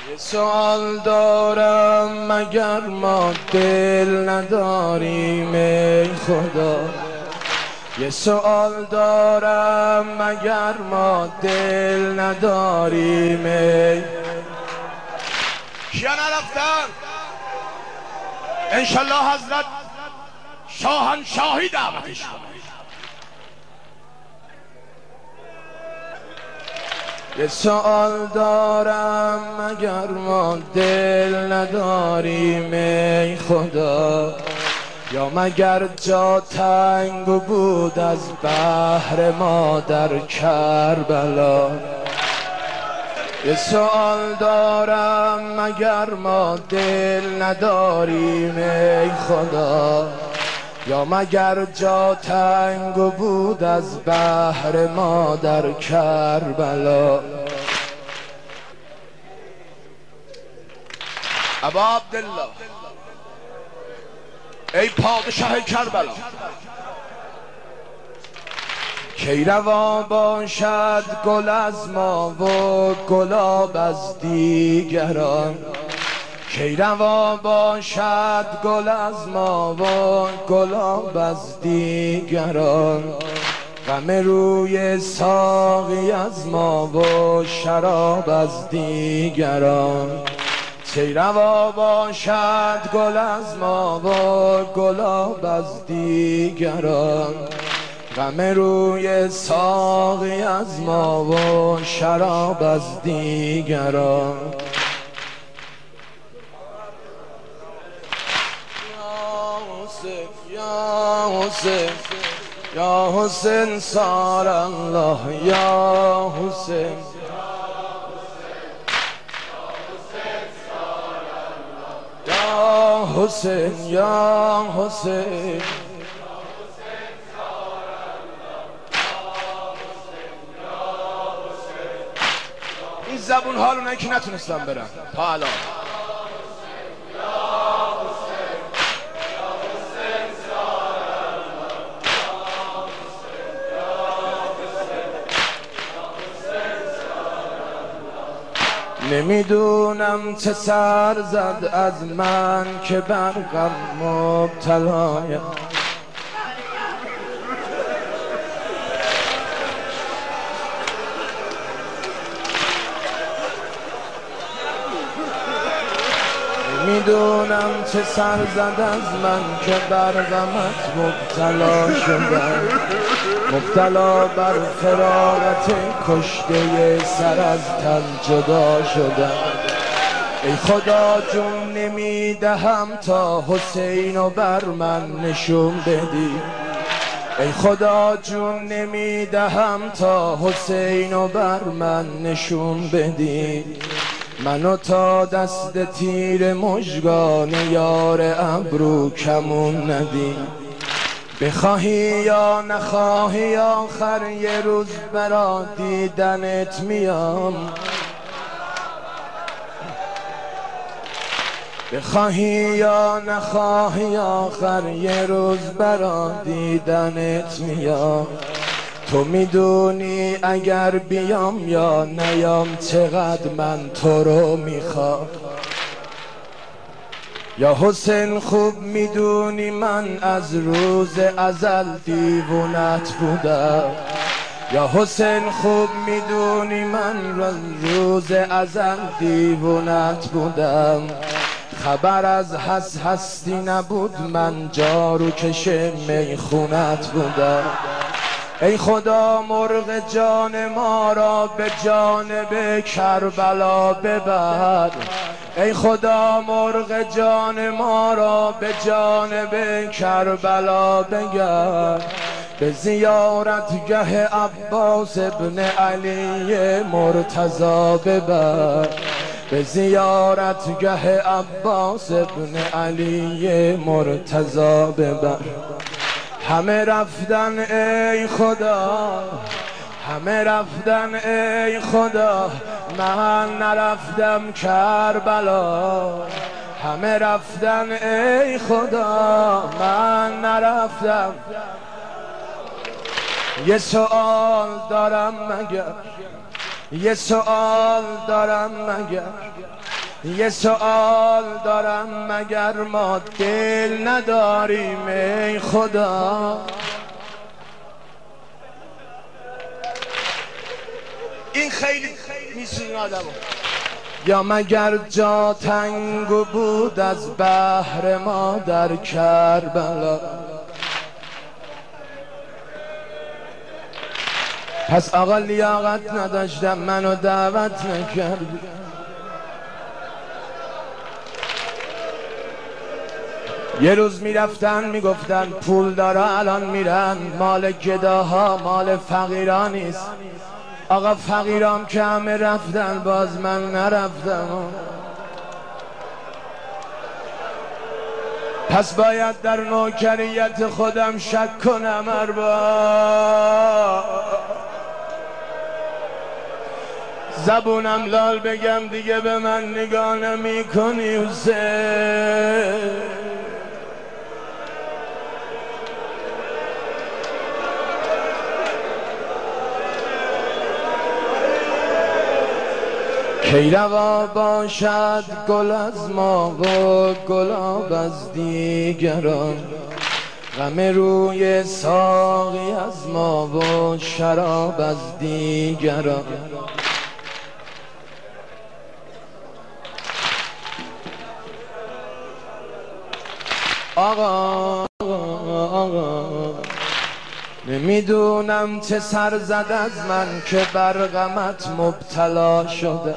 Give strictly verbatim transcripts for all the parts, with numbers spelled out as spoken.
یه سوال دارم مگر ما دل نداریم ای خدا. یه سوال دارم مگر ما دل نداریم ای. کیا نرفتن؟ انشالله حضرت شاهنشاهی دعوتش کنه. یه سوال دارم مگر ما دل نداریم ای خدا، یا مگر جا تنگ بود از بحر ما در کربلا. یه سوال دارم مگر ما دل نداریم ای خدا، یا مگر جا تنگ بود از بحر ما در کربلا. ابا عبدالله ای پادشاه کربلا، کی روا باشد گل از ما و گلاب از دیگران. کی روا باشد گل از ما و گلاب از دیگران. غم روی ساقی از ما و شراب از دیگران. کی روا باشد گل از ما و گلاب از دیگران. غم روی ساقی از ما و شراب از دیگران. یا حسین یا حسین سار الله یا حسین یا حسین یا حسین. این زبون ها رو نه که نتونستم برم تا الان. نمیدونم چه سر زد از من که بر غم مبتلایم. نمیدونم چه سر زد از من که بر غمت مبتلا شدم. مبتلا بر فراغت کشته سر از تن جدا شدم. ای خدا جون نمیدهم تا حسینو بر من نشون بدی. ای خدا جون نمیدهم تا حسینو بر من نشون بدی. منو تا دست تیر مژگان یار ابرو کمون ندی. بخواهی یا نخواهی آخر یه روز برا دیدنت میام. بخواهی یا نخواهی آخر یه روز برا دیدنت میام. تو میدونی اگر بیام یا نیام چقدر من تو رو میخوام. یا حسین خوب میدونی من از روز ازل دیوونت بودم. یا حسین خوب میدونی من از روز ازل دیوونت بودم. خبر از هست هستی نبود من جارو کش میخونت بودم. ای خدا مرغ جان ما را به جانب کربلا ببر. ای خدا مرغ جان ما را به جانب کربلا بگرد. به زیارتگه عباس ابن علی مرتضی ببر. به زیارتگه عباس ابن علی مرتضی ببر. همه رفتن ای خدا، همه رفتن ای خدا، من نرفتم کربلا. همه رفتن ای خدا، من نرفتم. یه سوال دارم مگر، یه سوال دارم مگر، یه سوال دارم مگر ما دل نداریم ای خدا؟ این خیلی میسوزونه آدمو. یا مگر جا تنگ بود از بحر ما در کربلا؟ پس آقا لیاقت نداشتم منو دعوت نکردی. یه روز میرفتن میگفتن پول داره الان میرن مال گداها مال فقیران نیست. آقا فقیرام که همه رفتن باز من نرفتم. پس باید در نوکریت خودم شک کنم. ارباب زبونم لال بگم دیگه به من نگاه نمی کنی حسین. کی روا باشد گل از ما و گلاب از دیگران، غم روی ساقی از ما و شراب از دیگران. آقا آقا نمیدونم چه سر زد از من که بر غمت مبتلا شده.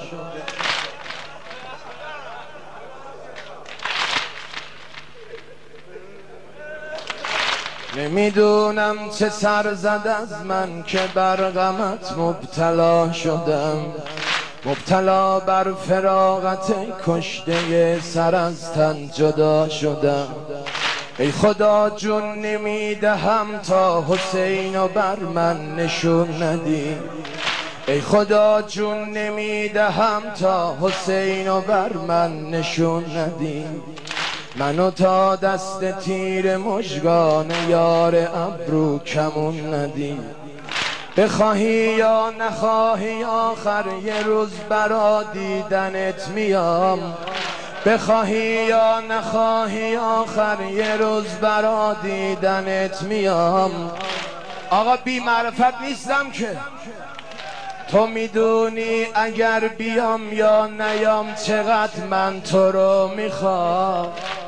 نمیدونم چه سر زد از من که بر غمت مبتلا شدم. مبتلا بر فراغت کشته سر از تن جدا شدم. ای خدا جون نمیدهم تا حسینو بر من نشون ندی. ای خدا جون نمیدهم تا حسینو بر من نشون ندی. منو تا دست تیر مژگان یار ابرو کمون ندی. بخواهی یا نخواهی آخر یه روز برا دیدنت میام. بخواهی یا نخواهی آخر یه روز برا دیدنت میام. آقا بی معرفت نیستم که تو میدونی اگر بیام یا نیام چقدر من تو رو میخوام.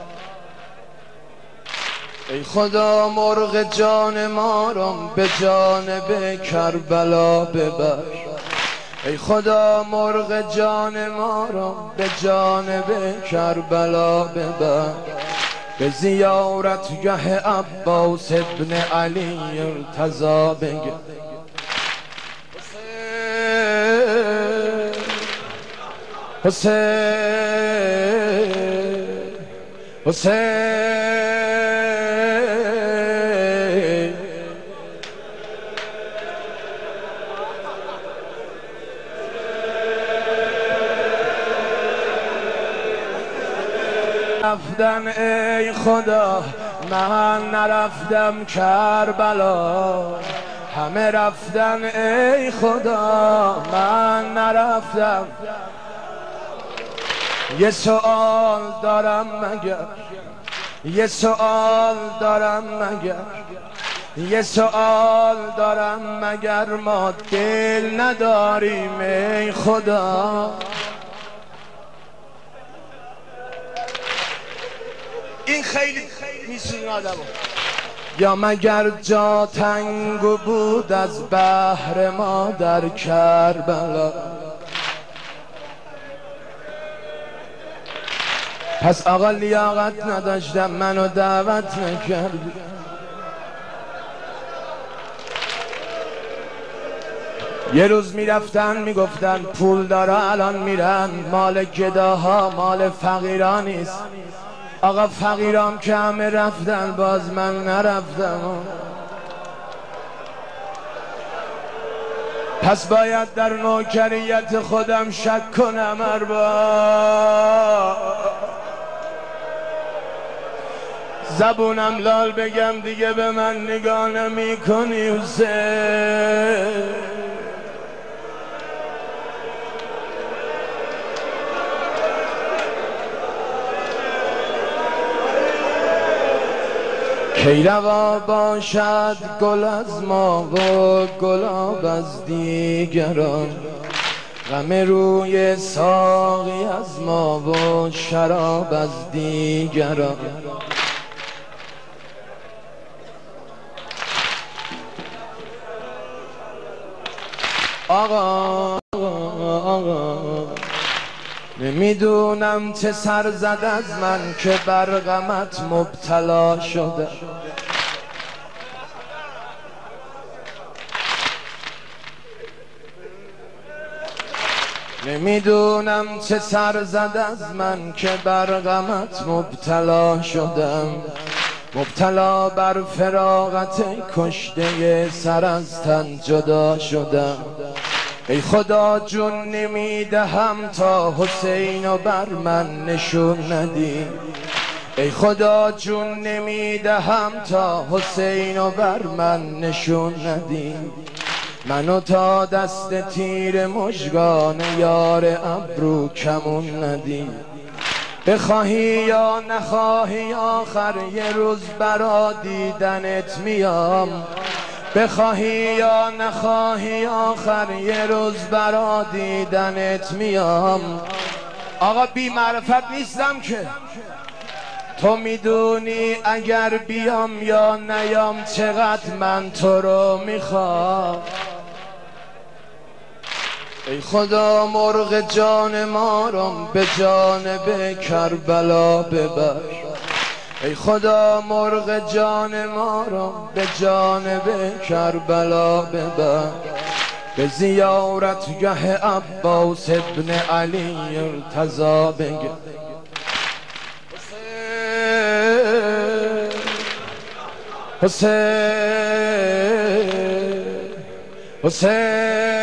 ای خدا مرغ جان ما رو به جانب کربلا ببر. ای خدا مرغ جان ما رو به جانب کربلا ببر. به زیارتگه عباس ابن علی ارتضا بگه. حسین حسین رفتن ای خدا من نرفتم کربلا. همه رفتن ای خدا من نرفتم. یه سوال دارم مگر یه سوال دارم مگر یه سوال دارم مگر ما دل نداریم ای خدا؟ این خیلی میسوزونه آدمو. یا مگر جا تنگ بود از بحر ما در کربلا؟ پس آقا لیاقت نداشتم منو دعوت نکردی. یه روز میرفتن میگفتن پول داره الان میرن مال گداها مال فقیران نیست. آقا فقیرام که همه رفتن باز من نرفتم. پس باید در نوکریت خودم شک کنم. ارباب زبونم لال بگم دیگه به من نگاه نمی کنی حسین. کی روا باشد گل از ما و گلاب از دیگران، غم روی ساقی از ما و شراب از دیگران. آقا آقا نمیدونم چه سر زد از من که بر غمت مبتلا شده. نمیدونم چه سر زد از من که بر غمت مبتلا شدم. مبتلا بر فراغت کشته سر از تن جدا شدم. ای خدا جون نمیدهم تا حسین و بر من نشون ندی. ای خدا جون نمیدهم تا حسین و بر من نشون ندی. منو تا دست تیر مژگان یار ابرو کمون ندی. بخواهی یا نخواهی آخر یه روز برا دیدنت میام. بخواهی یا نخواهی آخر یه روز برا دیدنت میام. آقا بی معرفت نیستم که تو میدونی اگر بیام یا نیام چقدر من تو رو میخوام. ای خدا مرغ جان ما رو به جانب کربلا ببر. ای خدا مرغ جان ما رو به جانب کربلا ببر. به زیارتگه عباس ابن علی ارتضا بگه. حسین حسین